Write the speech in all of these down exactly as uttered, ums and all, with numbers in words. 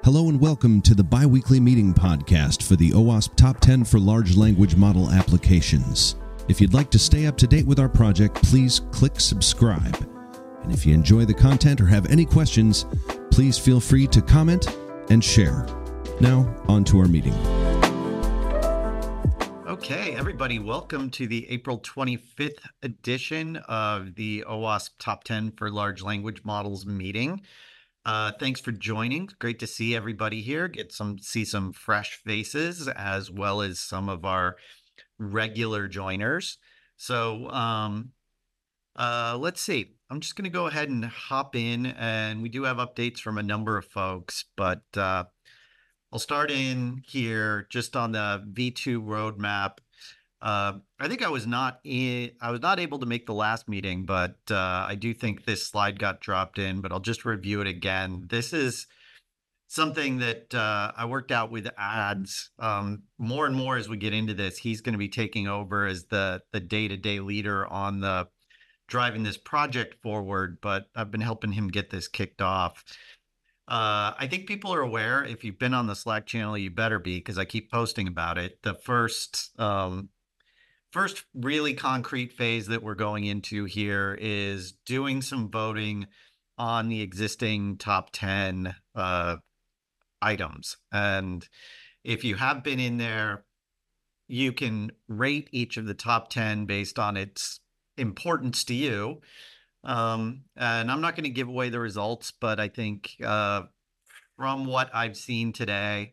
Hello and welcome to the biweekly meeting podcast for the OWASP Top ten for Large Language Model Applications. If you'd like to stay up to date with our project, please click subscribe. And if you enjoy the content or have any questions, please feel free to comment and share. Now, on to our meeting. Okay, everybody, welcome to the April twenty-fifth edition of the OWASP Top ten for Large Language Models meeting. Uh, thanks for joining. Great to see everybody here. Get some see some fresh faces as well as some of our regular joiners. So um, uh, let's see. I'm just going to go ahead and hop in, and we do have updates from a number of folks, but uh, I'll start in here just on the V two roadmap. Uh, I think I was not in, I was not able to make the last meeting, but uh, I do think this slide got dropped in, but I'll just review it again. This is something that uh, I worked out with ads. Um, more and more as we get into this, he's going to be taking over as the the day-to-day leader on the driving this project forward, but I've been helping him get this kicked off. Uh, I think people are aware. If you've been on the Slack channel, you better be, because I keep posting about it. The first um, First really concrete phase that we're going into here is doing some voting on the existing top ten uh, items. And if you have been in there, you can rate each of the top ten based on its importance to you. Um, and I'm not going to give away the results, but I think uh, from what I've seen today,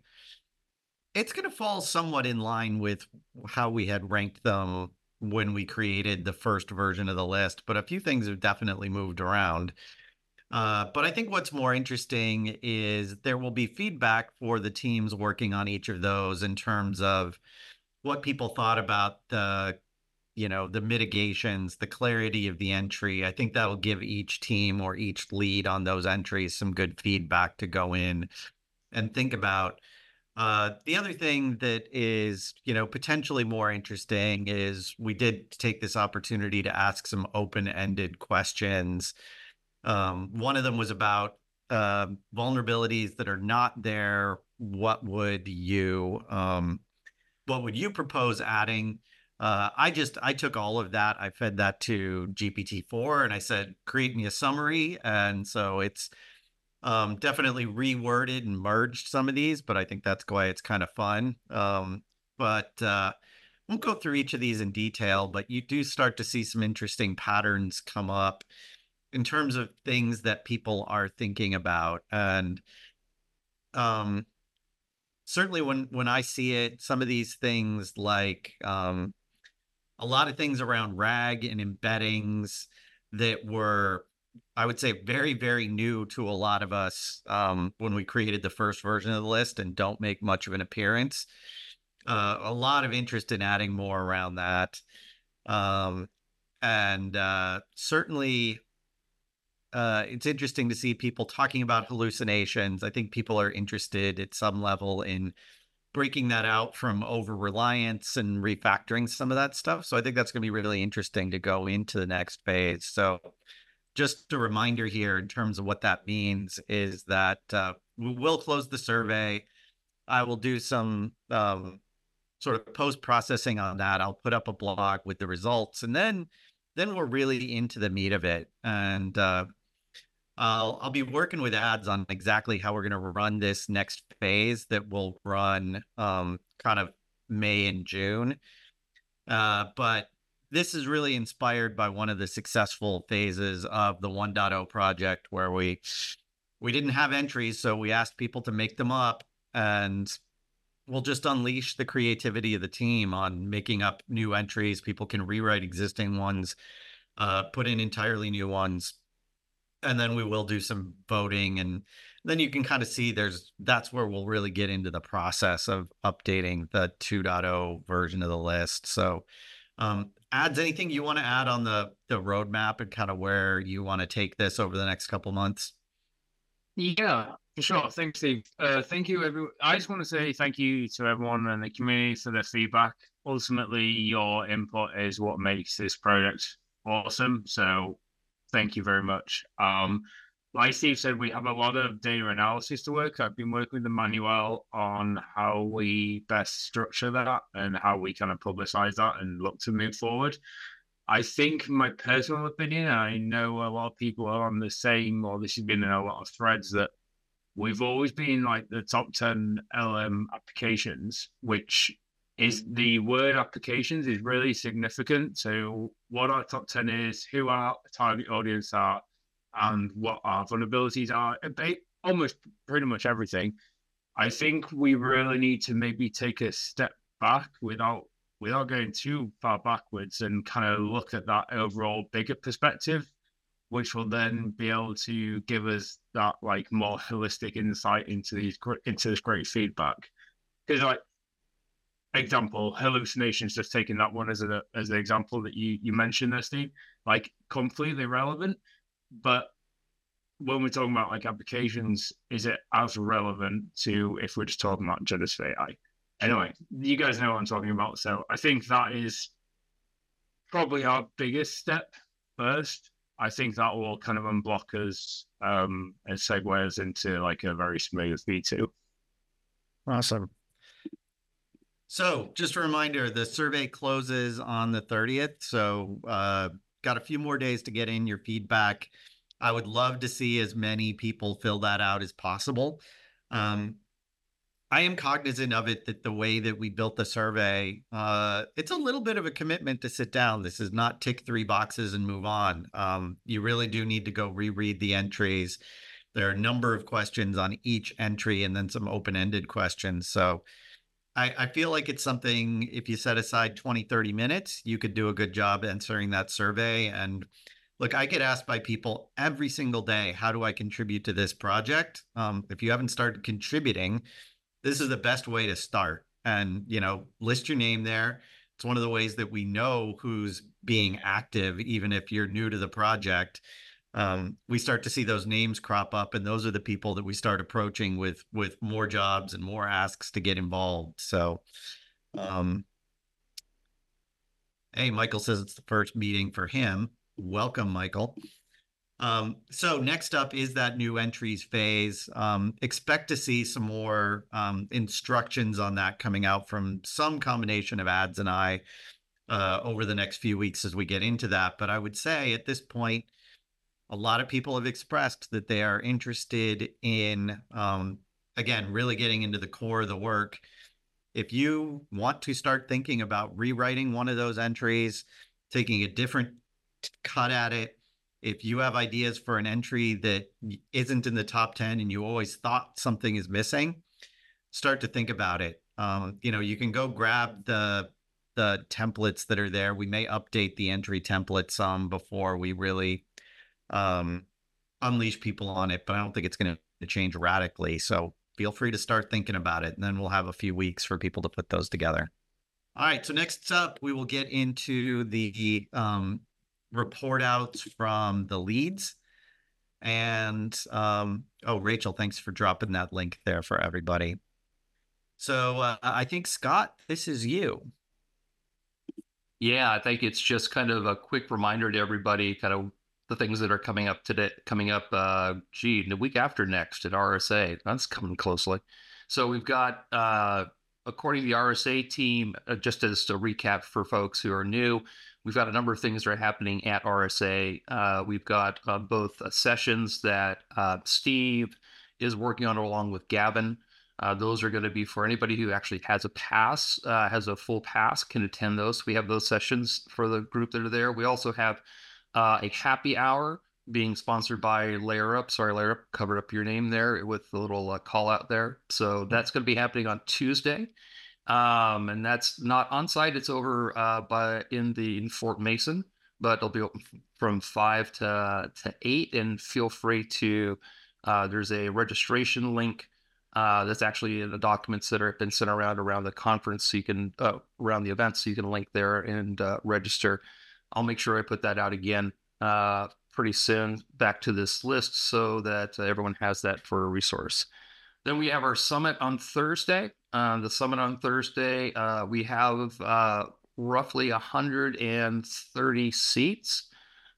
it's going to fall somewhat in line with how we had ranked them when we created the first version of the list, but a few things have definitely moved around. Uh, but I think what's more interesting is there will be feedback for the teams working on each of those in terms of what people thought about the, you know, the mitigations, the clarity of the entry. I think that'll give each team or each lead on those entries some good feedback to go in and think about. Uh, the other thing that is, you know, potentially more interesting is we did take this opportunity to ask some open-ended questions. Um, one of them was about uh, vulnerabilities that are not there. What would you, um, what would you propose adding? Uh, I just, I took all of that. I fed that to G P T four and I said, create me a summary. And so it's Um, definitely reworded and merged some of these, but I think that's why it's kind of fun. Um, but uh, won't go through each of these in detail, but you do start to see some interesting patterns come up in terms of things that people are thinking about. And um, certainly when, when I see it, some of these things like um, a lot of things around RAG and embeddings that were, I would say, very, very new to a lot of us um, when we created the first version of the list and don't make much of an appearance. Uh, a lot of interest in adding more around that. Um, and uh, certainly uh, it's interesting to see people talking about hallucinations. I think people are interested at some level in breaking that out from over-reliance and refactoring some of that stuff. So I think that's going to be really interesting to go into the next phase. So just a reminder here in terms of what that means is that uh, we will close the survey. I will do some um, sort of post-processing on that. I'll put up a blog with the results, and then then we're really into the meat of it. And uh, I'll, I'll be working with ads on exactly how we're going to run this next phase that will run um, kind of May and June. Uh, but this is really inspired by one of the successful phases of the one point oh project where we we didn't have entries, so we asked people to make them up, and we'll just unleash the creativity of the team on making up new entries. People can rewrite existing ones, uh, put in entirely new ones, and then we will do some voting, and then you can kind of see there's that's where we'll really get into the process of updating the two point oh version of the list. So Um, ads, anything you want to add on the, the roadmap and kind of where you want to take this over the next couple months? Yeah, for sure. Thanks, Steve. Uh, thank you, everyone. I just want to say thank you to everyone in the community for their feedback. Ultimately, your input is what makes this project awesome. So thank you very much. Um, like Steve said, we have a lot of data analysis to work. I've been working with Emmanuel on how we best structure that and how we kind of publicize that and look to move forward. I think my personal opinion, I know a lot of people are on the same, or this has been in a lot of threads, that we've always been like the top ten L M applications, which is the word applications is really significant. So what our top ten is, who our target audience are, and what our vulnerabilities are, almost pretty much everything. I think we really need to maybe take a step back without without going too far backwards and kind of look at that overall bigger perspective, which will then be able to give us that like more holistic insight into these into this great feedback. Because like example, hallucinations, just taking that one as a as an example that you you mentioned there, Steve, like completely relevant. But when we're talking about like applications, is it as relevant to if we're just talking about generative A I? Anyway, you guys know what I'm talking about. So I think that is probably our biggest step first. I think that will kind of unblock us um, and segue us into like a very smooth V two. Awesome. So just a reminder, the survey closes on the thirtieth. So uh, got a few more days to get in your feedback. I would love to see as many people fill that out as possible. Um, I am cognizant of it that the way that we built the survey, uh, it's a little bit of a commitment to sit down. This is not tick three boxes and move on. Um, you really do need to go reread the entries. There are a number of questions on each entry and then some open-ended questions. So I, I feel like it's something, if you set aside twenty, thirty minutes, you could do a good job answering that survey. And look, I get asked by people every single day, how do I contribute to this project? Um, if you haven't started contributing, this is the best way to start. And, you know, list your name there. It's one of the ways that we know who's being active, even if you're new to the project. Um, we start to see those names crop up, and those are the people that we start approaching with with more jobs and more asks to get involved. So, um, hey, Michael says it's the first meeting for him. Welcome, Michael. Um, so next up is that new entries phase. Um, expect to see some more um, instructions on that coming out from some combination of ads and I uh, over the next few weeks as we get into that. But I would say at this point, a lot of people have expressed that they are interested in, um, again, really getting into the core of the work. If you want to start thinking about rewriting one of those entries, taking a different cut at it, if you have ideas for an entry that isn't in the top ten and you always thought something is missing, start to think about it. Um, you know, you can go grab the the templates that are there. We may update the entry template some before we really um, unleash people on it, but I don't think it's going to change radically. So feel free to start thinking about it, and then we'll have a few weeks for people to put those together. All right, so next up, we will get into the um, report outs from the leads. And, um, oh, Rachel, thanks for dropping that link there for everybody. So uh, I think, Scott, this is you. Yeah, I think it's just kind of a quick reminder to everybody, kind of the things that are coming up today, coming up, uh, gee, the week after next at R S A. That's coming closely. So we've got, uh, according to the R S A team, uh, just as a recap for folks who are new, we've got a number of things that are happening at R S A. Uh, we've got uh, both uh, sessions that uh, Steve is working on along with Gavin. Uh, those are going to be for anybody who actually has a pass, uh, has a full pass, can attend those. We have those sessions for the group that are there. We also have uh, a happy hour being sponsored by Layer Up. Sorry, Layer Up, covered up your name there with the little uh, call out there. So that's going to be happening on Tuesday. Um, and that's not on site. It's over uh, by in the in Fort Mason, but it'll be open from five to to eight. And feel free to. Uh, there's a registration link uh, that's actually in the documents that have been sent around around the conference, so you can uh, around the event, so you can link there and uh, register. I'll make sure I put that out again uh, pretty soon back to this list so that uh, everyone has that for a resource. Then we have our summit on Thursday. Uh, the summit on Thursday, uh, we have uh, roughly one hundred thirty seats.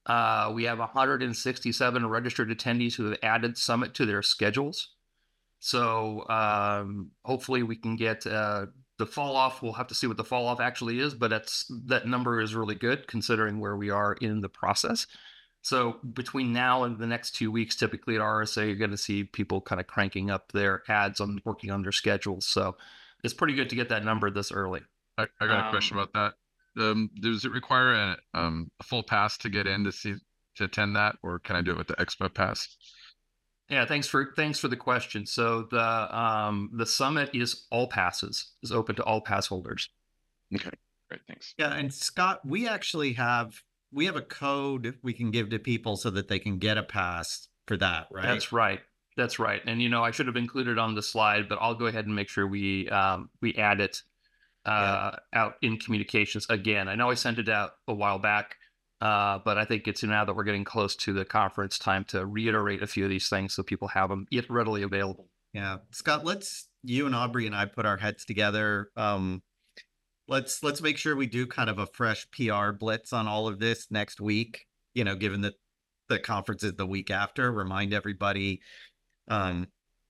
Uh, we have one hundred sixty-seven registered attendees who have added Summit to their schedules. So um, hopefully we can get uh, the fall off. We'll have to see what the fall off actually is, but that's that number is really good considering where we are in the process. So between now and the next two weeks, typically at R S A, you're going to see people kind of cranking up their ads on working on their schedules. So it's pretty good to get that number this early. I, I got a Um, question about that. Um, does it require a, um, a full pass to get in to see to attend that, or can I do it with the Expo pass? Yeah, thanks for thanks for the question. So the um the summit is all passes, is open to all pass holders. Okay, great, thanks. Yeah, and Scott, we actually have we have a code we can give to people so that they can get a pass for that, right? That's right. That's right. And you know, I should have included on the slide, but I'll go ahead and make sure we um we add it uh out in communications again. I know I sent it out a while back. Uh, but I think it's now that we're getting close to the conference time to reiterate a few of these things so people have them yet readily available. Yeah, Scott, let's you and Aubrey and I put our heads together. Um, let's let's make sure we do kind of a fresh P R blitz on all of this next week. You know, given that the conference is the week after, remind everybody. Um,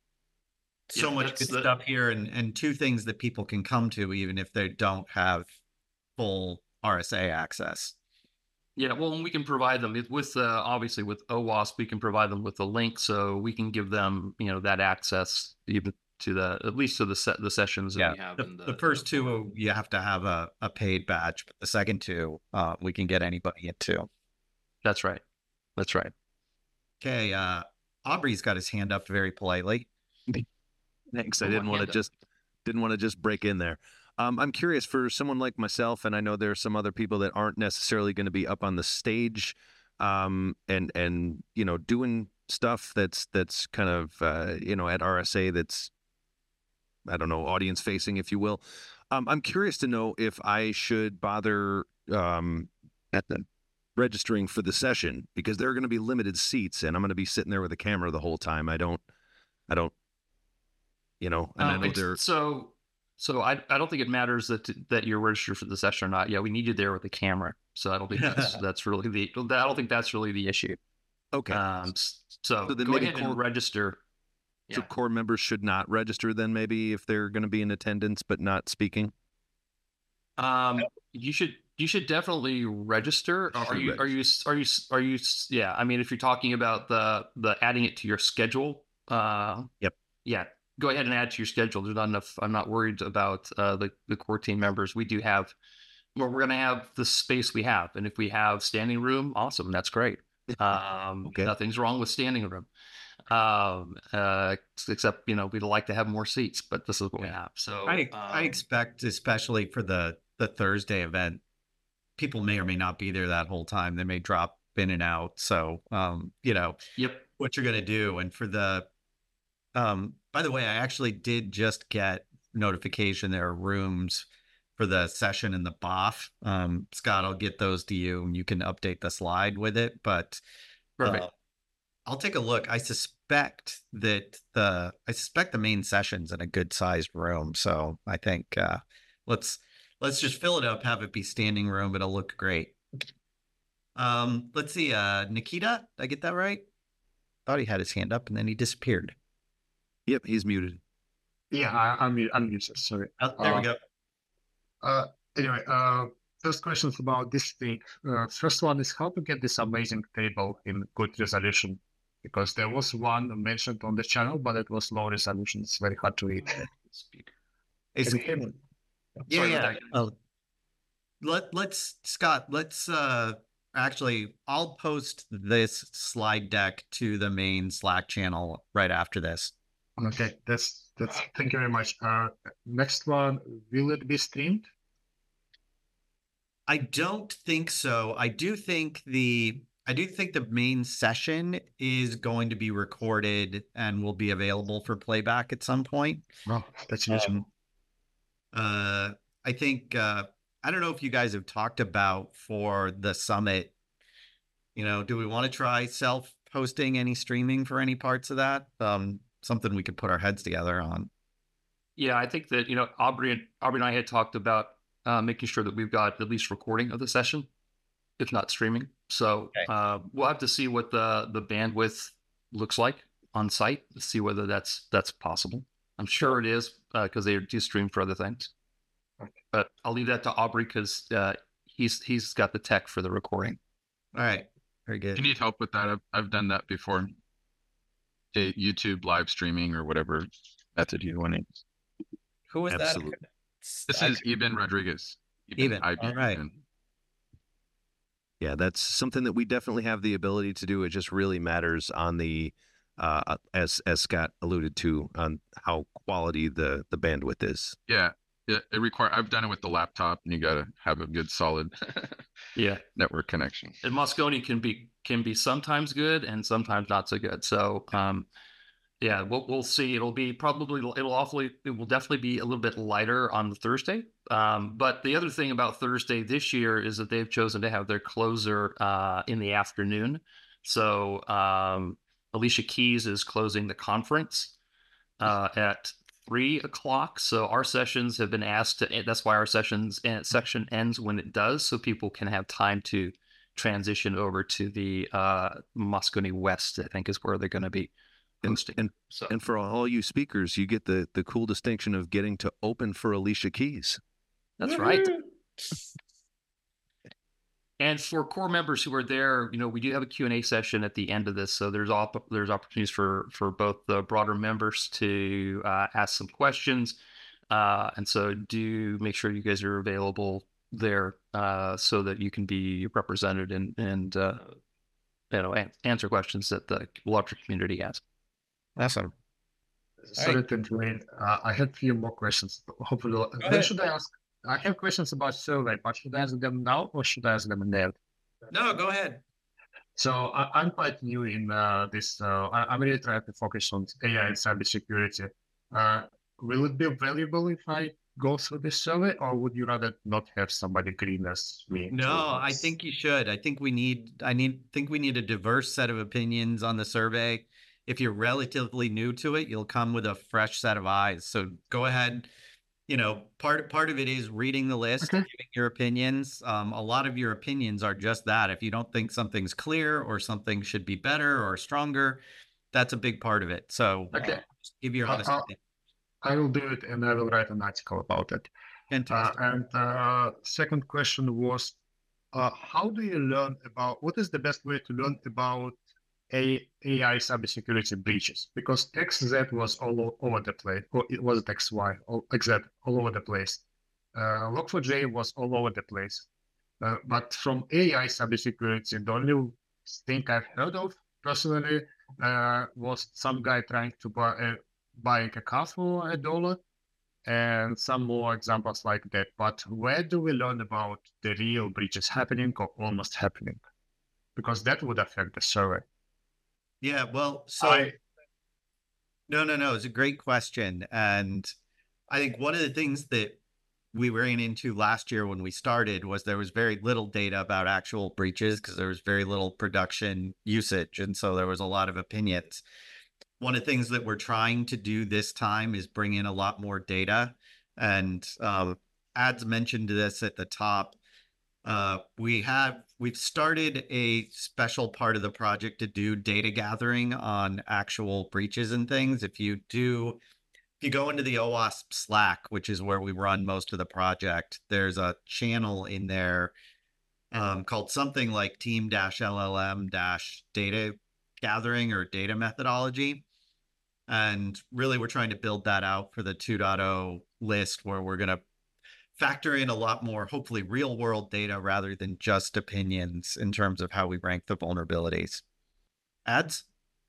so Yeah, much that's good the- stuff here, and and two things that people can come to even if they don't have full R S A access. Yeah, well, and we can provide them with- with uh, obviously with OWASP, we can provide them with a link so we can give them, you know, that access even to the at least to the set the sessions that Yeah, we have. the, in the, the first two you have to have a, a paid badge, but the second two uh, we can get anybody into. That's right. That's right. Okay, uh, Aubrey's got his hand up very politely. Thanks. I Go didn't on, want to hand up. just didn't want to just break in there. Um, I'm curious for someone like myself, and I know there's some other people that aren't necessarily going to be up on the stage, um, and and you know doing stuff that's that's kind of uh, you know at R S A that's I don't know audience facing, if you will. Um, I'm curious to know if I should bother um, at the registering for the session because there are going to be limited seats, and I'm going to be sitting there with a camera the whole time. I don't, I don't, you know, and I Um, know it's- they're. so so I I don't think it matters that that you're registered for the session or not. Yeah, we need you there with the camera. So I don't think that's that's really the I don't think that's really the issue. Okay. Um, s- so, So then go maybe ahead and core- register. So Yeah. core members should not register then maybe if they're going to be in attendance but not speaking. Um, you should you should definitely register. Should Are you are you are you are you yeah? I mean, if you're talking about the the adding it to your schedule, uh, Yep. yeah, go ahead and add to your schedule. There's not enough. I'm not worried about uh, the the core team members. We do have. Well, we're gonna have the space we have, and if we have standing room, awesome. That's great. Um, Okay. Nothing's wrong with standing room. Um, uh, except you know we'd like to have more seats, but this is what we have. So I I um, expect, especially for the the Thursday event, people may or may not be there that whole time. They may drop in and out. So, um, you know, Yep. what you're gonna do. And for the, um, by the way, I actually did just get notification there are rooms for the session in the B O F. Um, Scott, I'll get those to you, and you can update the slide with it. But Perfect. uh, I'll take a look. I suspect that the I suspect the main session's in a good sized room. So I think uh let's let's just fill it up, have it be standing room. It'll look great. Um, let's see, uh Nikita, did I get that right? Thought he had his hand up and then he disappeared. Yep, he's muted. Yeah, I, I'm I'm useless. Sorry. Oh, there we Uh, go. Uh, anyway, uh, first questions about this thing. Uh, first one is how to get this amazing table in good resolution, because there was one mentioned on the channel, but it was low resolution. It's very hard to read. Speak. Is- Can you hear me? yeah, sorry yeah. about that. Oh, let let's Scott, let's uh actually I'll post this slide deck to the main Slack channel right after this. Okay, that's that's. Thank you very much. Uh, next one, will it be streamed? I don't think so. I do think the I do think the main session is going to be recorded and will be available for playback at some point. No, that's useful. Um, uh, I think uh, I don't know if you guys have talked about for the summit. You know, do we want to try self-hosting any streaming for any parts of that? Um, something we could put our heads together on. Yeah, I think that you know Aubrey and Aubrey and I had talked about uh, making sure that we've got at least recording of the session. if not streaming. So Okay. uh, we'll have to see what the the bandwidth looks like on site to see whether that's that's possible. I'm sure it is because they do stream for other things. Okay. But I'll leave that to Aubrey because uh, he's he's got the tech for the recording. All right. Very If good. you need help with that, I've, I've done that before. A YouTube live streaming or whatever method you want to. Who was Absolutely. that? This I- is Eben Rodriguez. Eben, I B, all right. Eben. Yeah, that's something that we definitely have the ability to do. It just really matters on the, uh, as as Scott alluded to, on how quality the the bandwidth is. Yeah, yeah. It require. I've done it with the laptop, and you got to have a good, solid Yeah, network connection. and Moscone can be can be sometimes good and sometimes not so good. So um, yeah, we'll we'll see. It'll be probably it'll awfully it will definitely be a little bit lighter on the Thursday. Um, but the other thing about Thursday this year is that they've chosen to have their closer uh, in the afternoon. So um, Alicia Keys is closing the conference uh, at three o'clock. So our sessions have been asked to. That's why our sessions section ends when it does, so people can have time to transition over to the uh, Moscone West. I think is where they're going to be And, hosting. and So and for all you speakers, you get the the cool distinction of getting to open for Alicia Keys. that's right. And for core members who are there, you know, we do have a Q and A session at the end of this. So there's op- there's opportunities for for both the broader members to uh, ask some questions. Uh, and so do make sure you guys are available there uh, so that you can be represented and, and uh, you know, an- answer questions that the larger community has. Awesome. Sorry right. to intervene. Uh, I had a few more questions. Hopefully, when ahead. should I ask? I have questions about survey, but should I ask them now or should I ask them in the end? No, go ahead. So I, I'm quite new in uh, this. Uh, I, I'm really trying to focus on A I and cybersecurity. Uh, will it be valuable if I go through this survey, or would you rather not have somebody green as me? No, to- I think you should. I think we need I need think we need a diverse set of opinions on the survey. If you're relatively new to it, you'll come with a fresh set of eyes. So go ahead. You know, part part of it is reading the list, Okay. giving your opinions. Um, a lot of your opinions are just that. If you don't think something's clear or something should be better or stronger, that's a big part of it. So uh, Okay. just give your Uh, honest uh, opinion. I will do it, and I will write an article about it. Uh, Fantastic. and uh, second question was, uh, how do you learn about, what is the best way to learn about A- AI cybersecurity breaches? Because X Z was all o- over the place, or it was X Y, or X Z, all over the place. Uh, log four j was all over the place. Uh, but from A I cybersecurity, the only thing I've heard of personally uh, was some guy trying to buy a, buying a car for a dollar, and some more examples like that. But where do we learn about the real breaches happening or almost happening? Because that would affect the survey. Yeah, well, so I, no, no, no. It's a great question. And I think one of the things that we ran into last year when we started was there was very little data about actual breaches because there was very little production usage. And so there was a lot of opinions. One of the things that we're trying to do this time is bring in a lot more data. And um, Ads mentioned this at the top. Uh, we have, we've started a special part of the project to do data gathering on actual breaches and things. If you do, if you go into the OWASP Slack, which is where we run most of the project, there's a channel in there um, called something like team-L L M-data gathering or data methodology. And really, we're trying to build that out for the two point oh list where we're going to factor in a lot more, hopefully, real world data rather than just opinions in terms of how we rank the vulnerabilities. Ads?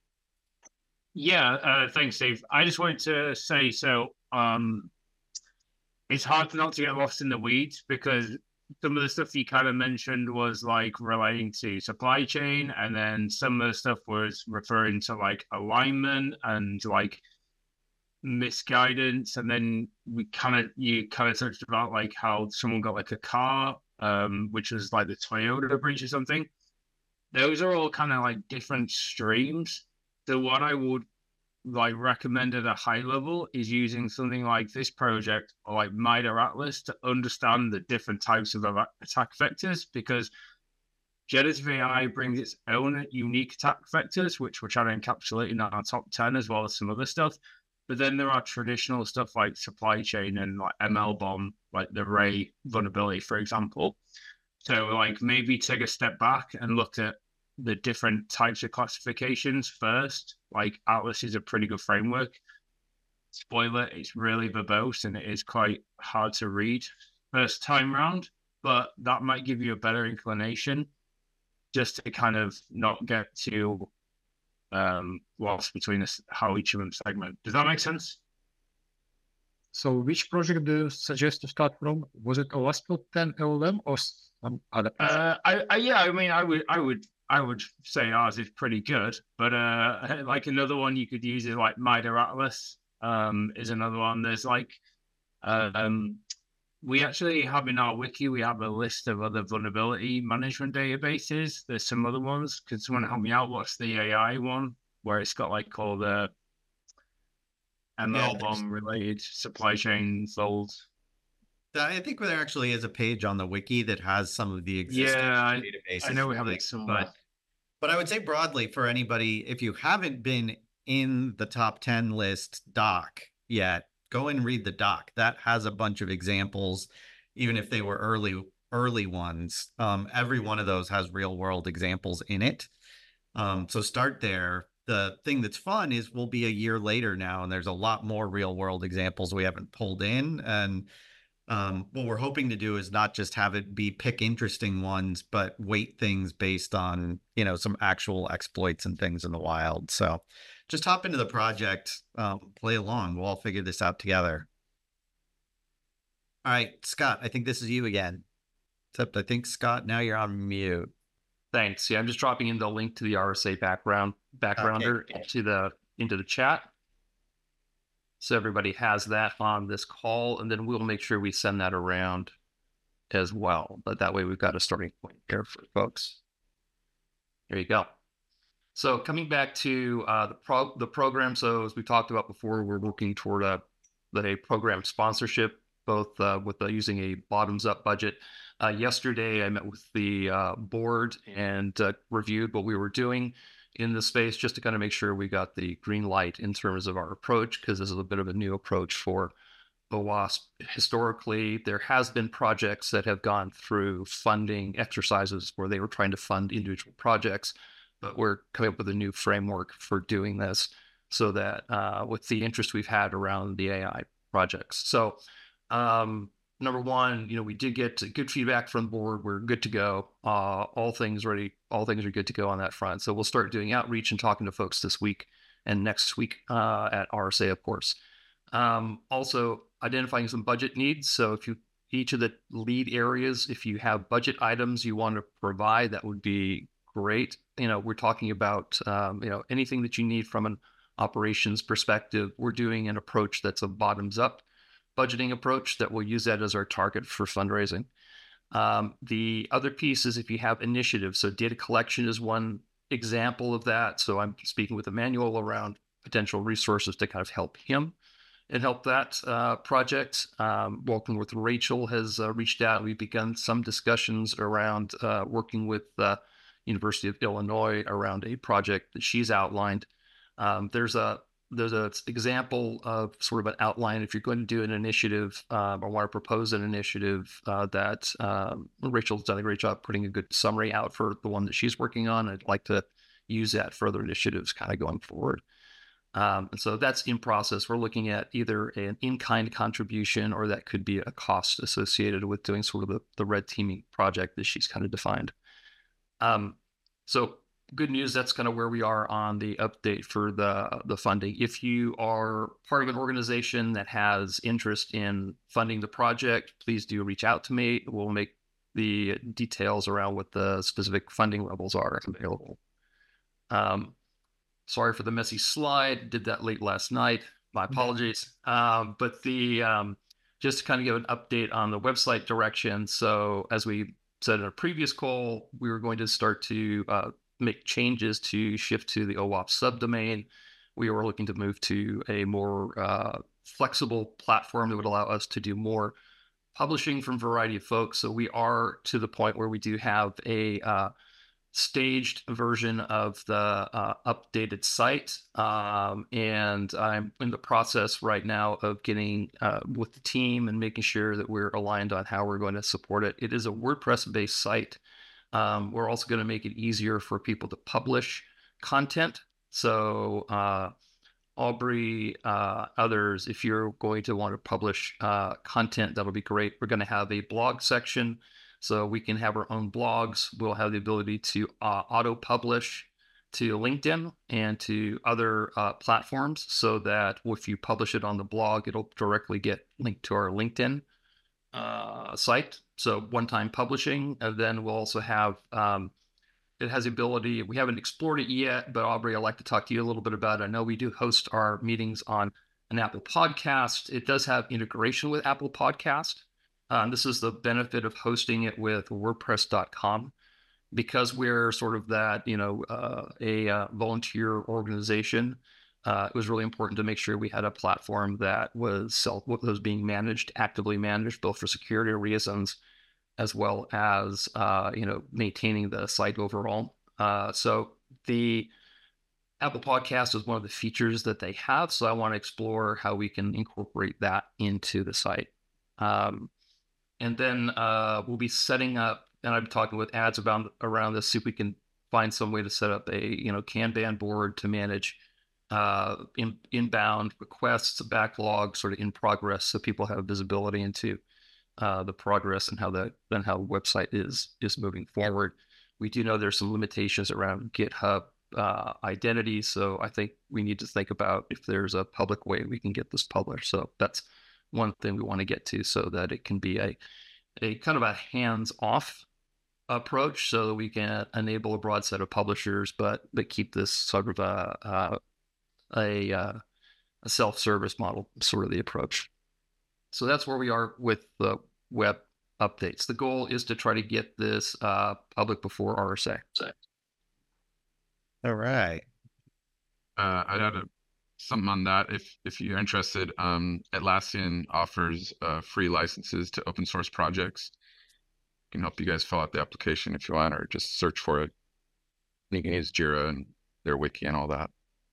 Yeah, uh, thanks, Steve. I just wanted to say, so um, it's hard not to get lost in the weeds because some of the stuff you kind of mentioned was like relating to supply chain, and then some of the stuff was referring to like alignment and like misguidance, and then we kind of you kind of touched about like how someone got like a car, um, which was like the Toyota breach or something. Those are all kind of like different streams. So what I would like recommend at a high level is using something like this project or like MITRE Atlas to understand the different types of attack vectors, because Generative A I brings its own unique attack vectors, which we're trying to encapsulate in our top ten, as well as some other stuff. But then there are traditional stuff like supply chain and like M L bomb, like the Ray vulnerability, for example. So like maybe take a step back and look at the different types of classifications first. Like Atlas is a pretty good framework. Spoiler, it's really verbose and it is quite hard to read first time round, but that might give you a better inclination just to kind of not get too um, lost between this, how each of them segment. Does that make sense? So which project do you suggest to start from? Was it OWASP Top ten L L M or some other? Uh, I, I, yeah, I mean, I would, I would, I would say ours is pretty good, but uh, like another one you could use is like MITRE Atlas. Um, is another one. There's like, uh, um, we actually have in our wiki, we have a list of other vulnerability management databases. There's some other ones. Can someone help me out? What's the A I one where it's got like all the M L Yeah, bomb related supply chain folds? I think there actually is a page on the wiki that has some of the existing Yeah, I, databases. I know we have like, it somewhere. But, but I would say broadly for anybody, if you haven't been in the top ten list doc yet, go and read the doc. That has a bunch of examples, even if they were early early ones. Um, every one of those has real world examples in it. Um, so start there. The thing that's fun is we'll be a year later now, and there's a lot more real world examples we haven't pulled in. And um, what we're hoping to do is not just have it be pick interesting ones, but weight things based on, you know, some actual exploits and things in the wild. So just hop into the project, um, play along. We'll all figure this out together. All right, Scott, I think this is you again. Except I think, Scott, now you're on mute. Thanks. Yeah, I'm just dropping in the link to the R S A background backgrounder Okay. into the into the chat. So everybody has that on this call, and then we'll make sure we send that around as well. But that way we've got a starting point there for folks. There you go. So coming back to uh, the pro the program, so as we talked about before, we're working toward a, a program sponsorship, both uh, with uh, using a bottoms-up budget. Uh, yesterday, I met with the uh, board and uh, reviewed what we were doing in the space, just to kind of make sure we got the green light in terms of our approach, because this is a bit of a new approach for OWASP. Historically, there has been projects that have gone through funding exercises where they were trying to fund individual projects, but we're coming up with a new framework for doing this so that uh, with the interest we've had around the A I projects. So um, number one, you know, we did get good feedback from the board. We're good to go. Uh, all things ready. All things are good to go on that front. So we'll start doing outreach and talking to folks this week and next week uh, at R S A, of course. Um, also identifying some budget needs. So if you, each of the lead areas, if you have budget items you want to provide, that would be great. You know, we're talking about, um, you know, anything that you need from an operations perspective. We're doing an approach that's a bottoms up budgeting approach that we'll use that as our target for fundraising. Um, the other piece is if you have initiatives. So data collection is one example of that. So I'm speaking with Emmanuel around potential resources to kind of help him and help that uh, project. Um, working with Rachel has uh, reached out. We've begun some discussions around uh, working with uh, University of Illinois around a project that she's outlined. Um, there's a there's an example of sort of an outline. If you're going to do an initiative um, or want to propose an initiative uh, that um, Rachel's done a great job putting a good summary out for the one that she's working on. I'd like to use that for other initiatives kind of going forward. Um, and so that's in process. We're looking at either an in-kind contribution or that could be a cost associated with doing sort of the, the red teaming project that she's kind of defined. Um, so good news, that's kind of where we are on the update for the, the funding. If you are part of an organization that has interest in funding the project, please do reach out to me. We'll make the details around what the specific funding levels are available. Um, sorry for the messy slide, did that late last night. My apologies. Um, but the um, just to kind of give an update on the website direction. So as we said in a previous call, we were going to start to uh, make changes to shift to the OWASP subdomain. We were looking to move to a more uh, flexible platform that would allow us to do more publishing from a variety of folks. So we are to the point where we do have a uh, staged version of the uh, updated site. Um, and I'm in the process right now of getting uh, with the team and making sure that we're aligned on how we're going to support it. It is a WordPress-based site. Um, we're also going to make it easier for people to publish content. So uh, Aubrey, uh, others, if you're going to want to publish uh, content, that'll be great. We're going to have a blog section, so we can have our own blogs. We'll have the ability to uh, auto-publish to LinkedIn and to other uh, platforms, so that if you publish it on the blog, it'll directly get linked to our LinkedIn uh, site. So one-time publishing, and then we'll also have um, it has the ability, we haven't explored it yet, but Aubrey, I'd like to talk to you a little bit about it. I know we do host our meetings on an Apple Podcast. It does have integration with Apple Podcast. Um, this is the benefit of hosting it with WordPress dot com. Because we're sort of that, you know, uh, a uh, volunteer organization, uh, it was really important to make sure we had a platform that was self, was being managed, actively managed, both for security reasons, as well as, uh, you know, maintaining the site overall. Uh, so the Apple Podcast is one of the features that they have. So I want to explore how we can incorporate that into the site. Um, and then uh, we'll be setting up, and I'm talking with ads around, around this, see if we can find some way to set up a, you know, Kanban board to manage uh, in, inbound requests, backlog, sort of in progress, so people have visibility into Uh, the progress and how the then how the website is is moving forward. We do know there's some limitations around GitHub uh, identity, so I think we need to think about if there's a public way we can get this published. So that's one thing we want to get to, so that it can be a a kind of a hands-off approach, so that we can enable a broad set of publishers, but but keep this sort of a a, a, a self-service model, sort of the approach. So that's where we are with the web updates. The goal is to try to get this uh, public before R S A. All right. Uh, I'd add a, something on that. If if you're interested, um, Atlassian offers uh, free licenses to open source projects. Can help you guys fill out the application if you want, or just search for it. You can use Jira and their wiki and all that.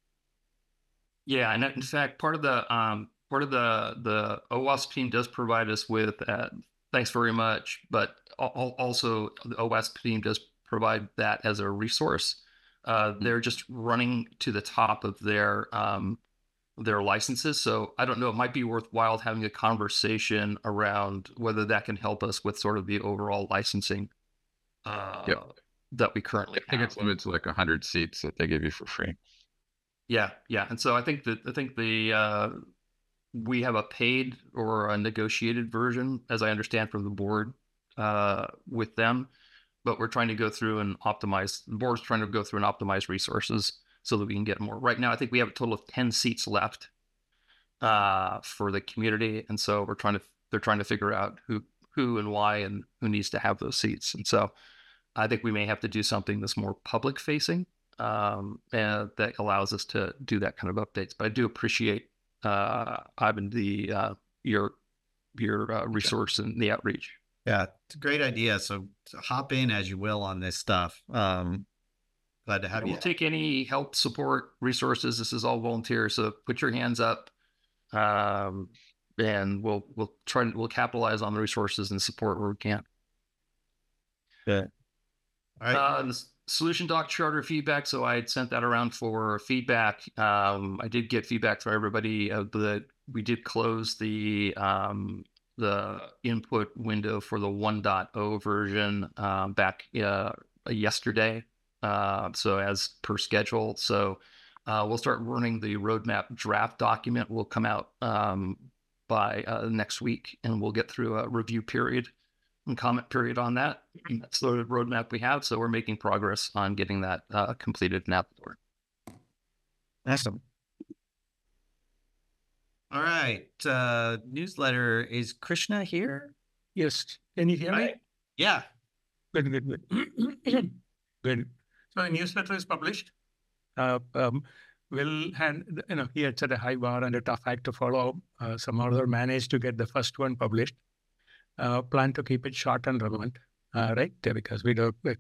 Yeah, and in fact, part of the um, part of the the OWASP team does provide us with, uh, thanks very much, but also the OWASP team does provide that as a resource. Uh, they're just running to the top of their um, their licenses, so I don't know. It might be worthwhile having a conversation around whether that can help us with sort of the overall licensing uh, yep. that we currently I think have. It's limited to like a hundred seats that they give you for free. Yeah, yeah, and so I think that I think the uh, we have a paid or a negotiated version, as I understand from the board, uh, with them, but we're trying to go through and optimize. The board's trying to go through and optimize resources so that we can get more. Right now, I think we have a total of ten seats left uh, for the community, and so we're trying to they're trying to figure out who who and why and who needs to have those seats. And so I think we may have to do something that's more public facing, um, and that allows us to do that kind of updates. But I do appreciate uh, Ivan the uh, your your uh, resource and the outreach. Yeah, it's a great idea. So, so hop in as you will on this stuff. Um, glad to have We'll you. take any help, support, resources. This is all volunteer, so put your hands up, um, and we'll we'll try to we'll capitalize on the resources and support where we can. Good. All right. Uh, the Solution Doc charter feedback. So I had sent that around for feedback. Um, I did get feedback from everybody. Uh, that we did close the um, the input window for the one point oh version um, back uh, yesterday. Uh, so as per schedule. So uh, we'll start running the roadmap draft document. Will come out um, by uh, next week, and we'll get through a review period and comment period on that. That's the roadmap we have. So we're making progress on getting that uh, completed and out the door. Awesome. All right. Uh, newsletter. Is Krishna here? Yes. Can you hear me? Right. Yeah. Good, good, good. Good. So the newsletter is published. Uh, um, we'll hand, you know, here it's at a high bar and a tough act to follow. Uh, some other managed to get the first one published. Uh, plan to keep it short and relevant, uh, right? Because we don't,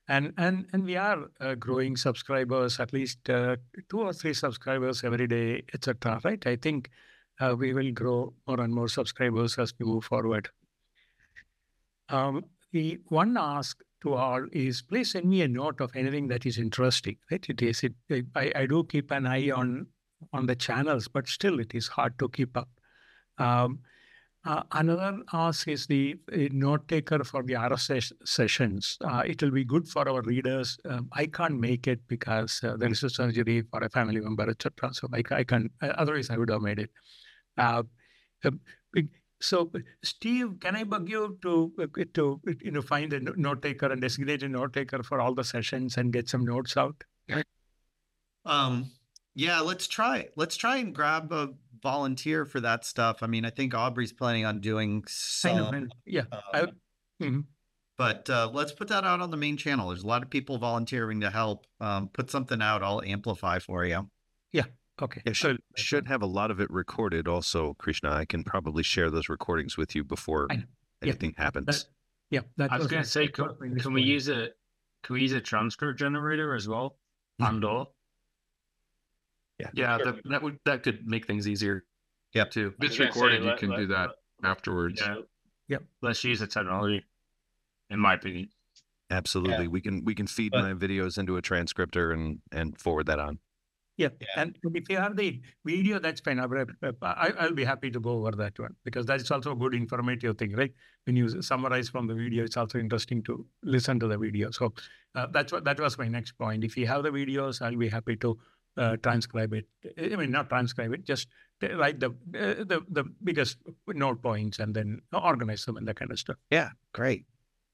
And and and we are uh, growing subscribers, at least uh, two or three subscribers every day, et cetera. Right? I think uh, we will grow more and more subscribers as we move forward. Um, the one ask to all is, please send me a note of anything that is interesting. Right? It is. It. I, I do keep an eye on on the channels, but still, it is hard to keep up. Um, Uh, another ask is the uh, note taker for the R S S sessions. Uh, it will be good for our readers. Um, I can't make it because uh, there is a surgery for a family member, et cetera. So I, I can't. Uh, otherwise, I would have made it. Uh, uh, so, Steve, can I bug you to uh, to you know find a note taker and designate a note taker for all the sessions and get some notes out? Um. Yeah, let's try. Let's try and grab a volunteer for that stuff. I mean, I think Aubrey's planning on doing some. I know, I know. Yeah. Um, I, mm-hmm. But uh, let's put that out on the main channel. There's a lot of people volunteering to help. Um, put something out. I'll amplify for you. Yeah. Okay. Yeah, should, should have a lot of it recorded also, Krishna. I can probably share those recordings with you before I know. anything Yeah. happens. That, yeah. That I was was going my- to say, can, that was my can we point. use a can we use a transcript generator as well? And or Yeah. Yeah, that, that would that could make things easier. Yep. Too. If it's I was gonna say, recorded, you let- can let- do that let- afterwards. Yeah. Yep. Let's use the technology, in my opinion. Absolutely. We can we can feed But- my videos into a transcriptor and and forward that on. Yeah. Yeah. And if you have the video, that's fine. I, I- I'll be happy to go over that one because that's also a good informative thing, right? When you summarize from the video, it's also interesting to listen to the video. So uh, that's what that was my next point. If you have the videos, I'll be happy to uh, transcribe it. I mean, not transcribe it, just write the uh, the the biggest note points and then organize them and that kind of stuff. Yeah, great.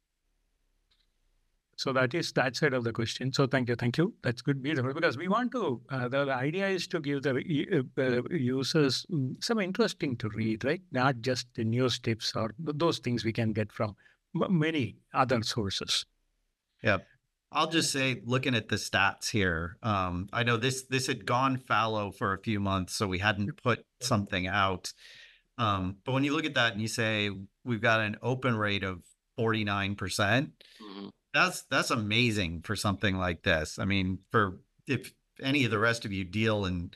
So that is that side of the question. So thank you, thank you. That's good, beautiful. Because we want to. Uh, the, the idea is to give the uh, uh, users mm, some interesting to read, right? Not just the news tips or th- those things we can get from m- many other sources. Yep. I'll just say, looking at the stats here, um, I know this this had gone fallow for a few months, so we hadn't put something out. Um, but when you look at that and you say we've got an open rate of forty-nine percent, Mhm. that's that's amazing for something like this. I mean, for if any of the rest of you deal in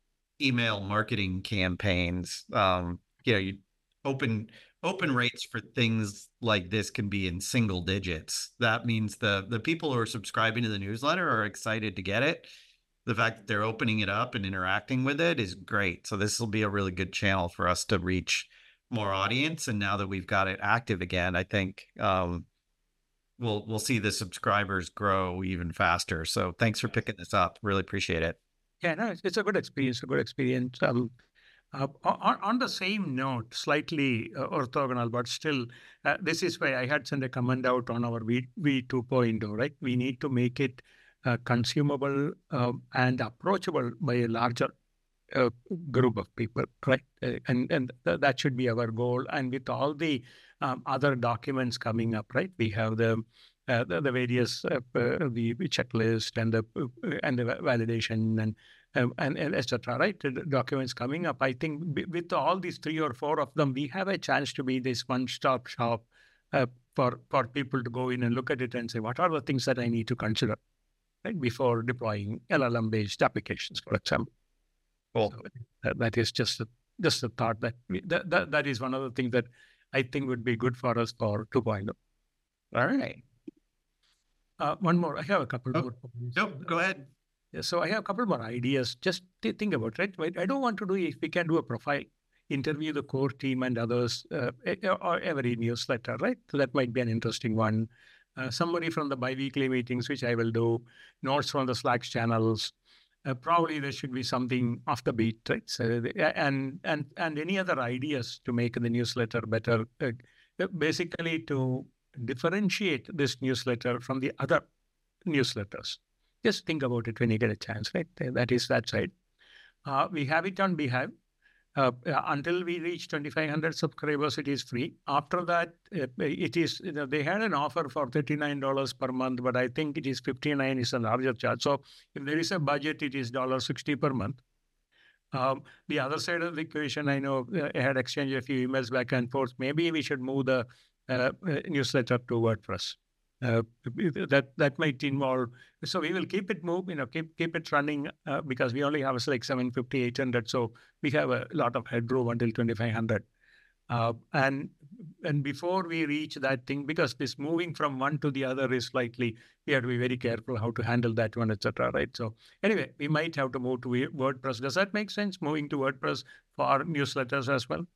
email marketing campaigns, um, you know, you open open rates for things like this can be in single digits. That means the the people who are subscribing to the newsletter are excited to get it. The fact that they're opening it up and interacting with it is great. So this will be a really good channel for us to reach more audience. And now that we've got it active again, I think um, we'll we'll see the subscribers grow even faster. So thanks for picking this up. Really appreciate it. Yeah, no, it's, it's a good experience. A good experience. Um, Uh, on, on the same note, slightly uh, orthogonal, but still, uh, this is why I had sent a comment out on our V, v two point oh, right? We need to make it uh, consumable uh, and approachable by a larger uh, group of people, right? Uh, and and th- that should be our goal. And with all the um, other documents coming up, right? We have the uh, the, the various uh, uh, the checklist and the uh, and the validation and um, and, and et cetera, right? The documents coming up. I think b- with all these three or four of them, we have a chance to be this one-stop shop uh, for for people to go in and look at it and say, what are the things that I need to consider, right, before deploying L L M-based applications, for example. Cool. So that, that is just a, just a thought that, we, that that that is one of the things that I think would be good for us for two point oh. All right. Uh, one more. I have a couple Oh, more. points. Nope. Go ahead. Yeah, so I have a couple more ideas. Just th- think about it, right? I don't want to do if we can do a profile, interview the core team and others, uh, or every newsletter, right? So that might be an interesting one. Uh, somebody from the biweekly meetings, which I will do, notes from the Slack channels. Uh, probably there should be something off the beat, right? So, and and and any other ideas to make the newsletter better, uh, basically to differentiate this newsletter from the other newsletters. Just think about it when you get a chance, right? That is that side. Uh, we have it on Beehive. Uh, until we reach twenty-five hundred subscribers, it is free. After that, uh, it is, you know, they had an offer for thirty-nine dollars per month, but I think it is fifty-nine dollars is a larger charge. So if there is a budget, it is one dollar sixty per month. Um, the other side of the equation, I know uh, I had exchanged a few emails back and forth. Maybe we should move the uh, uh, newsletter to WordPress. Uh, that that might involve. So we will keep it moving, you know, keep keep it running uh, because we only have like seven fifty, eight hundred. So we have a lot of headroom until twenty-five hundred. Uh, and and before we reach that thing, because this moving from one to the other is likely, we have to be very careful how to handle that one, et cetera. Right. So anyway, we might have to move to WordPress. Does that make sense? Moving to WordPress for our newsletters as well?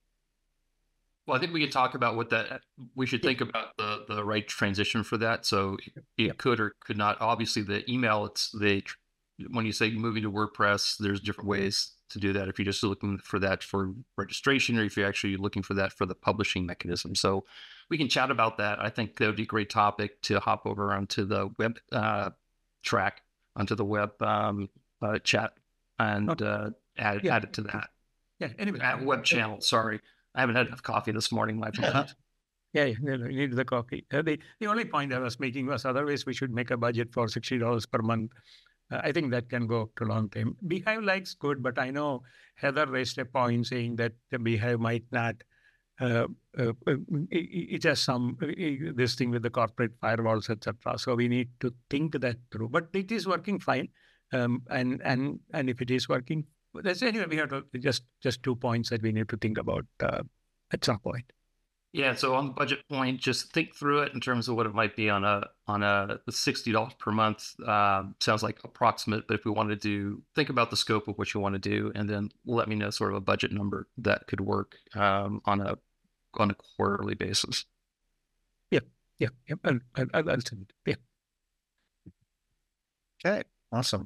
Well, I think we could talk about what that, we should think about the, the right transition for that. So it Yeah. could or could not, obviously the email, it's the, when you say moving to WordPress, there's different ways to do that. If you're just looking for that for registration, or if you're actually looking for that for the publishing mechanism. So we can chat about that. I think that would be a great topic to hop over onto the web uh, track, onto the web um, uh, chat and Okay. uh, add, Yeah. add it to that. Yeah. Anyway, At web channel, sorry. I haven't had enough coffee this morning, my apologies. Yeah, yeah, you know, you need the coffee. Uh, the, the only point I was making was otherwise we should make a budget for sixty dollars per month. Uh, I think that can go up to long time. Beehive likes good, but I know Heather raised a point saying that the Beehive might not, uh, uh, it, it has some, uh, this thing with the corporate firewalls, et cetera. So we need to think that through, but it is working fine. Um, and, and, and if it is working, that's anyway, we have to just, just two points that we need to think about uh, at some point. Yeah, so on the budget point, just think through it in terms of what it might be on a on a sixty dollars per month. Um, sounds like approximate, but if we wanted to think about the scope of what you want to do, and then let me know sort of a budget number that could work um, on a on a quarterly basis. Yeah, yeah, yeah. I'll, I'll, I'll send it. Yeah. Okay, awesome.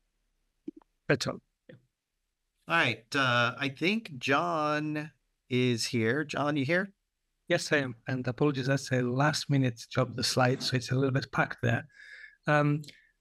That's all. All right, uh, I think John is here. John, you here? Yes, I am. And apologies, that's a last minute job, the slide, so it's a little bit packed there. Um,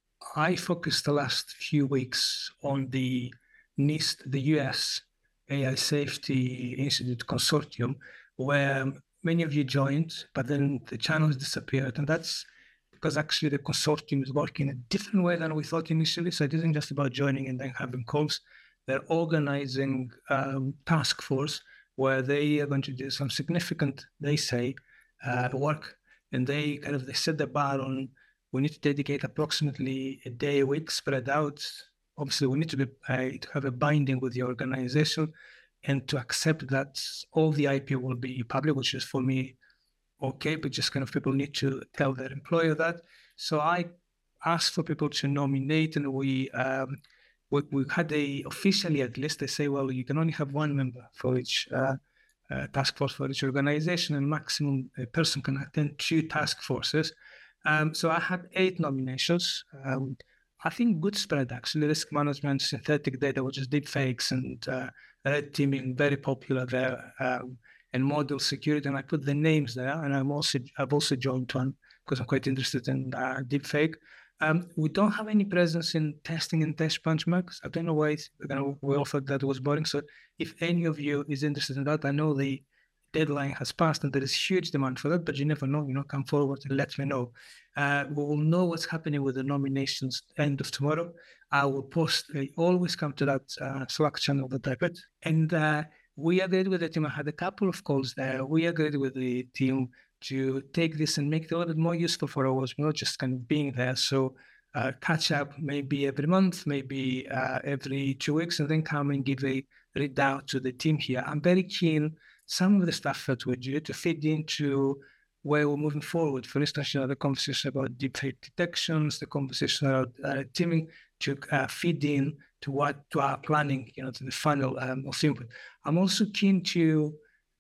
I focused the last few weeks on the NIST, the U S A I Safety Institute Consortium, where many of you joined, but then the channels disappeared. And that's because actually the consortium is working a different way than we thought initially. So it isn't just about joining and then having calls. They're organizing um, task force where they are going to do some significant, they say, uh, work, and they kind of they set the bar on. We need to dedicate approximately a day a week, spread out. Obviously, we need to be uh, to have a binding with the organization, and to accept that all the I P will be public, which is for me okay, but just kind of people need to tell their employer that. So I asked for people to nominate, and we. Um, We, we had a, officially at least, they say, well, you can only have one member for each uh, uh, task force for each organization, and maximum a person can attend two task forces. Um, so I had eight nominations. Um, I think good spread, actually. Risk management, synthetic data, which is deep fakes, and uh, red teaming, very popular there, um, and model security. And I put the names there, and I'm also, I've also joined one because I'm quite interested in uh, deep fake. Um, we don't have any presence in testing and test benchmarks. I don't know why you know, we all thought that was boring. So if any of you is interested in that, I know the deadline has passed and there is huge demand for that, but you never know, you know, come forward and let me know. Uh, we will know what's happening with the nominations end of tomorrow. I will post, I always come to that uh, Slack channel that I put. And uh, we agreed with the team. I had a couple of calls there. We agreed with the team to take this and make it a little bit more useful for us, not just kind of being there. So uh, catch up maybe every month, maybe uh, every two weeks, and then come and give a readout to the team here. I'm very keen, some of the stuff that we do to fit into where we're moving forward. For instance, you know, the conversation about deepfake detections, the conversation about uh, teaming to uh, feed in to what to our planning, you know, to the funnel um, of input. I'm also keen to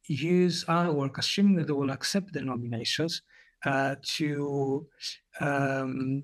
use our work, assuming that they will accept the nominations, uh, to um,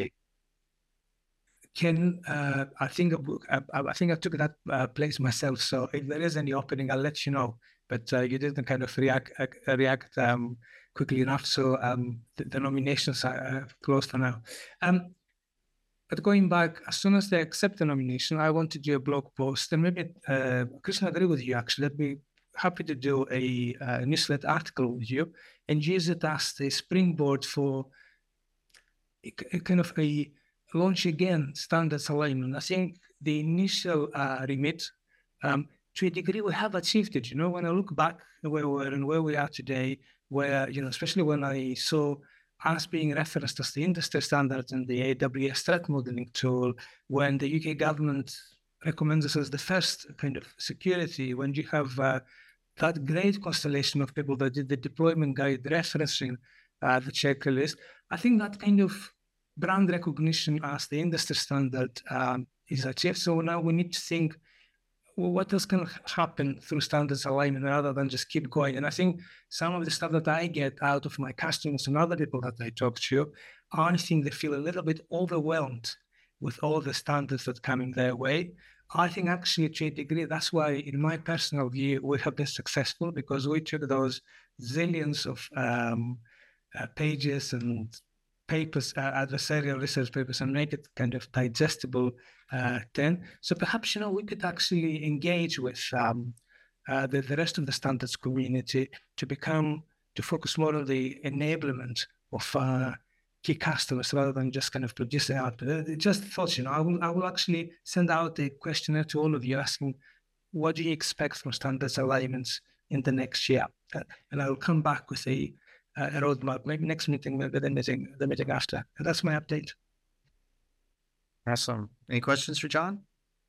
can uh, I think I, I think I took that uh, place myself. So if there is any opening, I'll let you know. But uh, you didn't kind of react uh, react um, quickly enough, so um, the, the nominations are uh, closed for now. Um, but going back, as soon as they accept the nomination, I want to do a blog post, and maybe uh, Krishna, I agree with you. Actually, I'd be happy to do a, a newsletter article with you and use it as the springboard for a, a kind of a launch again standards alignment. I think the initial uh, remit, um, to a degree, we have achieved it. You know, when I look back where we were and where we are today, where, you know, especially when I saw as being referenced as the industry standard in the A W S threat modeling tool, when the U K government recommends us as the first kind of security, when you have uh, that great constellation of people that did the deployment guide referencing uh, the checklist, I think that kind of brand recognition as the industry standard um, is achieved. So now we need to think, well, what else can happen through standards alignment rather than just keep going? And I think some of the stuff that I get out of my customers and other people that I talk to, I think they feel a little bit overwhelmed with all the standards that are coming their way. I think actually to a degree, that's why in my personal view, we have been successful, because we took those zillions of um, uh, pages and papers, uh, adversarial research papers, and make it kind of digestible uh, then. So perhaps, you know, we could actually engage with um, uh, the, the rest of the standards community to become, to focus more on the enablement of uh, key customers rather than just kind of producing out. Uh, just thoughts, you know, I will, I will actually send out a questionnaire to all of you asking, what do you expect from standards alignments in the next year? Uh, and I will come back with a Uh, a roadmap, maybe next meeting, maybe the meeting, the meeting after. And that's my update. Awesome. Any questions for John?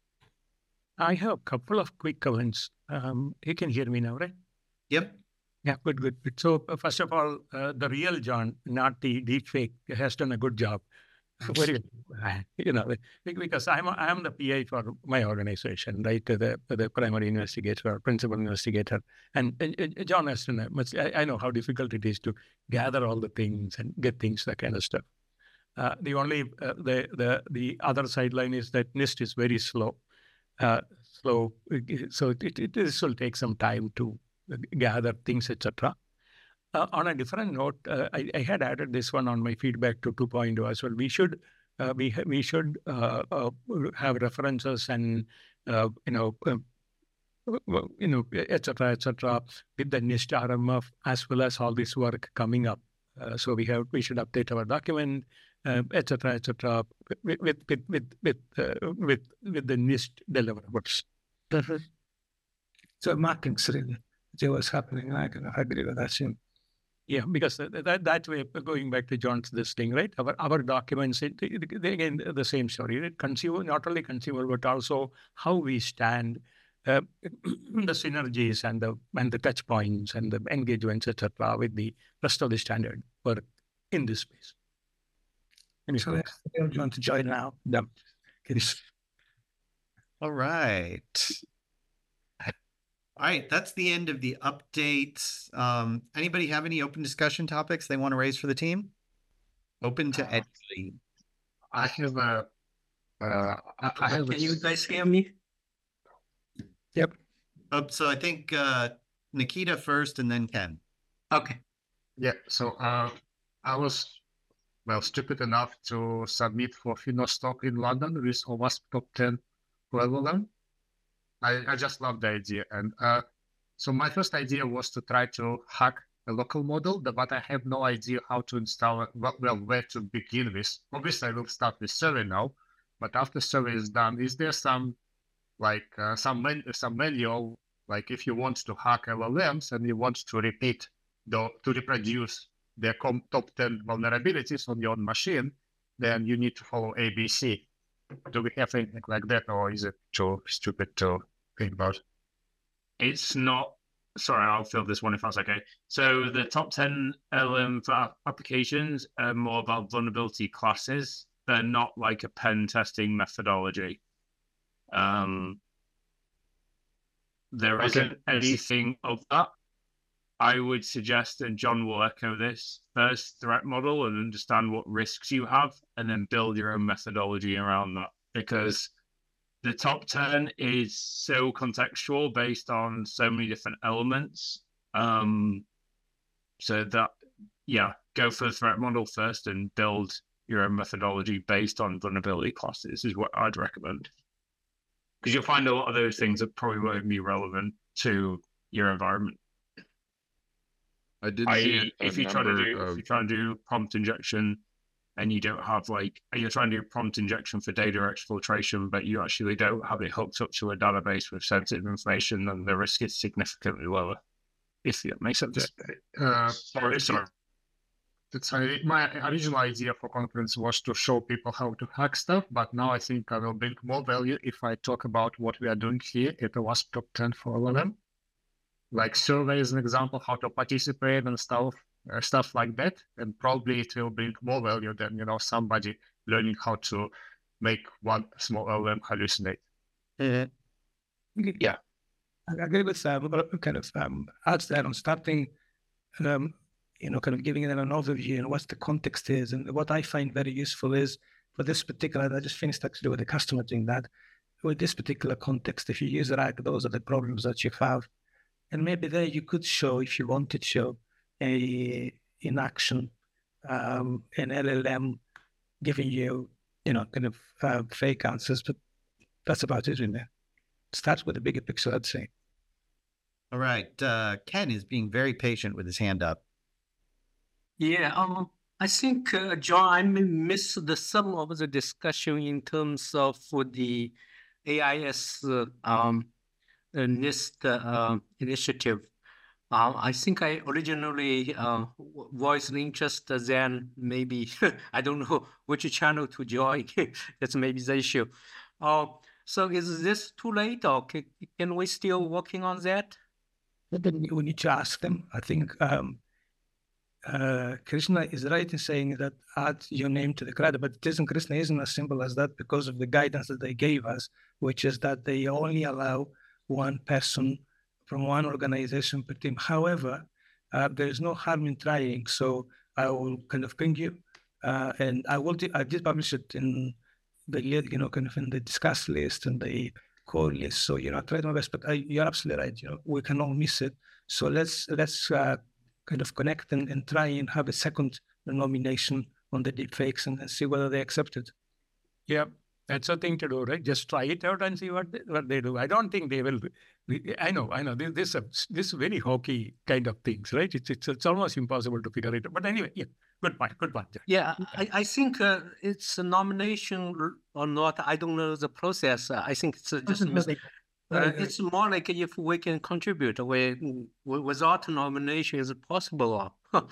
I have a couple of quick comments. Um, you can hear me now, right? Yep. Yeah, good, good. good. So uh, first of all, uh, the real John, not the deepfake, has done a good job. Very good. You know, because I'm a, I'm the P I for my organization, right? The the primary investigator, principal investigator, and, and, and John has done much. I, I know how difficult it is to gather all the things and get things, that kind of stuff. Uh, the only uh, the the the other sideline is that NIST is very slow, uh, slow. So it, it this will take some time to gather things, et cetera. Uh, on a different note, uh, I, I had added this one on my feedback to two point oh as well. We should uh, we we should uh, uh, have references and uh, you know uh, you know et cetera et cetera with the NIST R M F as well as all this work coming up. Uh, so we have we should update our document, uh, et cetera et cetera with with with with with, uh, with with the NIST deliverables. Mm-hmm. So markings really, see what's happening. I can agree with that too. Yeah, because that that way, going back to John's this thing, right? Our our documents, it, it, they, again, the same story, right? Consumer, not only consumer, but also how we stand, uh, the synergies and the and the touch points and the engagements, et cetera, with the rest of the standard work in this space. And so I'm going to join now. Yeah. All right. All right, that's the end of the update. Um, anybody have any open discussion topics they want to raise for the team? Open to Uh, anybody. I have a. Uh, I I have Can a, you guys hear me? Yep. Oh, so I think uh, Nikita first and then Ken. Okay. yeah. So uh, I was well stupid enough to submit for Finnostock in London with OWASP top ten for L L M. I, I just love the idea. And uh, so my first idea was to try to hack a local model, but I have no idea how to install it, well, well, where to begin with. Obviously, I will start with survey now, but after survey is done, is there some like uh, some men some manual, like if you want to hack L L Ms and you want to repeat, the, to reproduce their com top ten vulnerabilities on your own machine, then you need to follow A B C. Do we have anything like that, or is it too stupid to think about? It's not. Sorry, I'll fill this one if that's okay. So the top ten L M for applications are more about vulnerability classes. They're not like a pen testing methodology. Um, there Okay. isn't anything of that. I would suggest, and John will echo this, first threat model and understand what risks you have, and then build your own methodology around that. Because the top ten is so contextual based on so many different elements. Um, so that, yeah, go for the threat model first and build your own methodology based on vulnerability classes is what I'd recommend. Because you'll find a lot of those things that probably won't be relevant to your environment. I did I see E, a if you try to number do if of you try to do prompt injection and you don't have like you're trying to do prompt injection for data exfiltration, but you actually don't have it hooked up to a database with sensitive information, then the risk is significantly lower. If that makes sense. Uh, Sorry, sorry. that's I, my original idea for conference was to show people how to hack stuff, but now I think I will bring more value if I talk about what we are doing here at the OWASP Top ten for L L M, like survey as an example, how to participate and stuff, uh, stuff like that, and probably it will bring more value than you know somebody learning how to make one small L L M hallucinate. Uh, yeah, I agree with Sam. Um, kind of um, adds that on starting. Um, you know, kind of giving them an overview and what the context is. And what I find very useful is for this particular, I just finished actually with a customer doing that. With this particular context, if you use RAG, those are the problems that you have. And maybe there you could show, if you wanted to show, a, in action, um, an L L M giving you, you know, kind of uh, fake answers. But that's about it in there. Starts with a bigger picture, I'd say. All right. Uh, Ken is being very patient with his hand up. Yeah, um, I think, uh, John, I may miss the some of the discussion in terms of for the A I S uh, um, uh, NIST uh, initiative. Uh, I think I originally uh, voiced interest, then maybe, I don't know which channel to join. That's maybe the issue. Uh, so is this too late, or can, can we still working on that? Then we need to ask them. I think um, uh, Krishna is right in saying that add your name to the credit, but it isn't, Krishna isn't as simple as that because of the guidance that they gave us, which is that they only allow one person from one organization per team. However, uh, there is no harm in trying. So I will kind of ping you, uh, and I will. I did publish it in the, you know, kind of in the discuss list and the core list. So you know, I tried my best, but I, you're absolutely right. You know, we can all miss it. So let's let's uh, kind of connect and, and try and have a second nomination on the deepfakes and, and see whether they accept it. Yeah. That's a thing to do, right? Just try it out and see what they, what they do. I don't think they will. I know, I know. This this is this very hokey kind of things, right? It's it's it's almost impossible to figure it out. But anyway, yeah, good point, good point. Yeah, I, I think uh, it's a nomination or not. I don't know the process. Uh, I think it's uh, just uh, it's more like if we can contribute. We, without nomination, is it possible?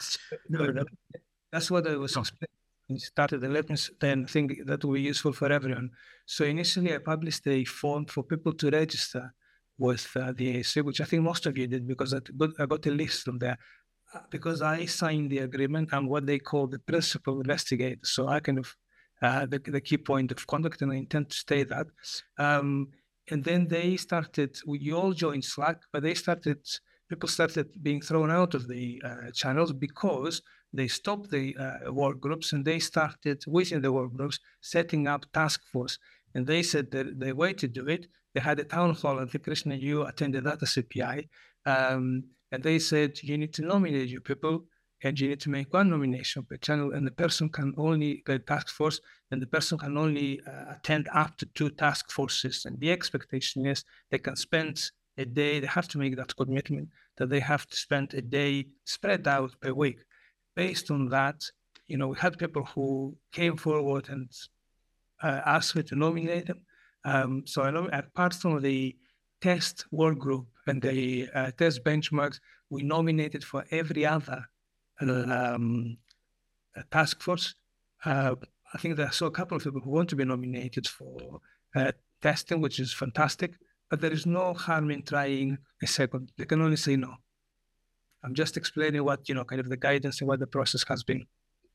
No, that's what I was explaining. Started and let me then think that will be useful for everyone. So initially I published a form for people to register with uh, the A S A, which I think most of you did because I got, I got a list from there. Uh, because I signed the agreement, I'm what they call the principal investigator. So I kind of, uh, the, the key point of conduct, and I intend to stay that. Um, and then they started, we all joined Slack, but they started, people started being thrown out of the uh, channels because they stopped the uh, work groups and they started within the work groups setting up task force. And they said that the way to do it, they had a town hall, and Krishna, you attended that as a P I. Um, and they said, you need to nominate your people and you need to make one nomination per channel, and the person can only get task force, and the person can only uh, attend up to two task forces. And the expectation is they can spend a day, they have to make that commitment that they have to spend a day spread out per week. Based on that, you know, we had people who came forward and uh, asked me to nominate them. Um, so I know apart from the test work group and the uh, test benchmarks, we nominated for every other um, task force. Uh, I think there are so a couple of people who want to be nominated for uh, testing, which is fantastic, but there is no harm in trying a second. They can only say no. I'm just explaining what, you know, kind of the guidance and what the process has been.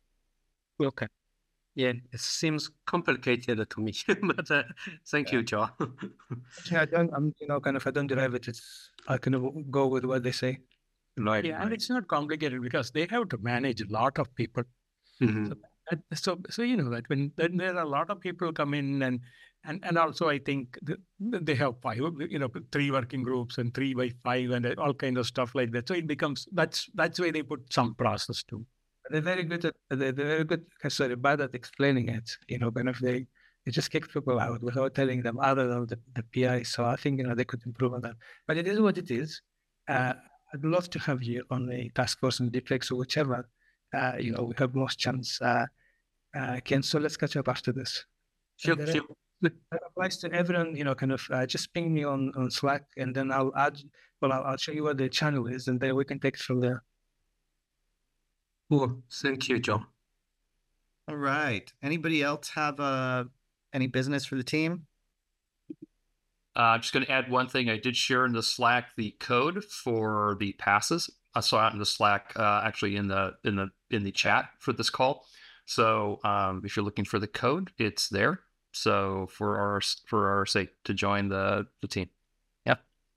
Okay. Yeah, it seems complicated to me, but uh, thank yeah. you, Joe. yeah, I don't, I'm, you know, kind of, I don't derive it. It's, I kind of go with what they say. Right. Yeah, and it's not complicated because they have to manage a lot of people. Mm-hmm. So, so, so, you know, that when then there are a lot of people come in and And and also I think the, they have five, you know, three working groups and three by five and all kind of stuff like that. So it becomes, that's that's where they put some process too. They're very good at, they're very good, sorry, bad at explaining it, you know, kind of they, they just kick people out without telling them other than the, the P I. So I think, you know, they could improve on that. But it is what it is. Uh, I'd love to have you on the task force and deepfakes or whichever, uh, you know, we have most chance. Uh, uh, Ken, so let's catch up after this. Sure, sure. That applies to everyone, you know, kind of uh, just ping me on, on Slack and then I'll add, well, I'll, I'll show you what the channel is and then we can take it from there. Cool. Thank you, John. All right. Anybody else have uh, any business for the team? Uh, I'm just going to add one thing. I did share in the Slack the code for the passes. I saw it in the Slack, uh, actually in the in the in the chat for this call. So um, if you're looking for the code, it's there. So for our for our sake to join the the team. Yeah.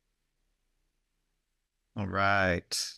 All right.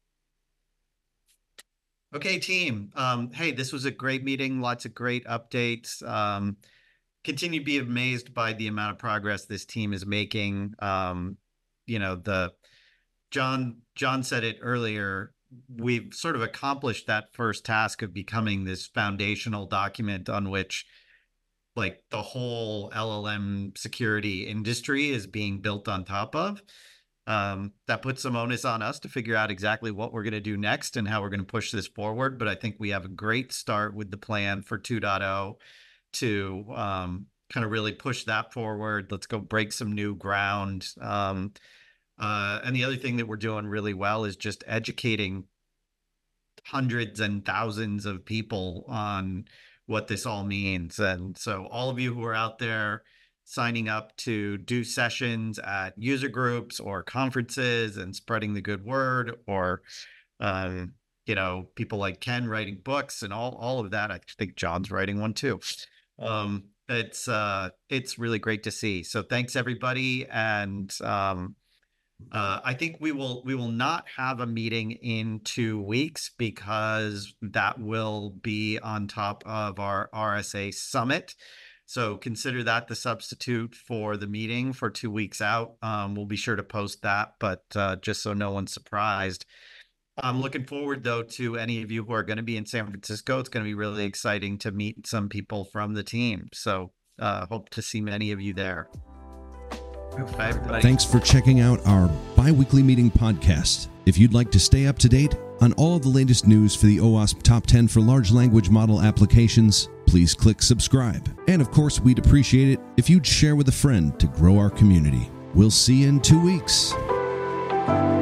Okay, team. Um, hey, this was a great meeting. Lots of great updates. Um, continue to be amazed by the amount of progress this team is making. Um, you know, the John John said it earlier. We've sort of accomplished that first task of becoming this foundational document on which, like, the whole L L M security industry is being built on top of. Um, that puts some onus on us to figure out exactly what we're going to do next and how we're going to push this forward. But I think we have a great start with the plan for two point oh to um, kind of really push that forward. Let's go break some new ground. Um, uh, and the other thing that we're doing really well is just educating hundreds and thousands of people on what this all means. And so all of you who are out there signing up to do sessions at user groups or conferences and spreading the good word, or, um, you know, people like Ken writing books and all, all of that. I think John's writing one too. Um, it's, uh, it's really great to see. So thanks everybody. And, um, uh, I think we will, we will not have a meeting in two weeks because that will be on top of our R S A summit. So consider that the substitute for the meeting for two weeks out. Um, we'll be sure to post that, but uh, just so no one's surprised. I'm looking forward, though, to any of you who are going to be in San Francisco. It's going to be really exciting to meet some people from the team. So uh, hope to see many of you there. Bye, everybody. Thanks for checking out our bi-weekly meeting podcast. If you'd like to stay up to date on all of the latest news for the OWASP Top ten for large language model applications, please click subscribe. And of course, we'd appreciate it if you'd share with a friend to grow our community. We'll see you in two weeks.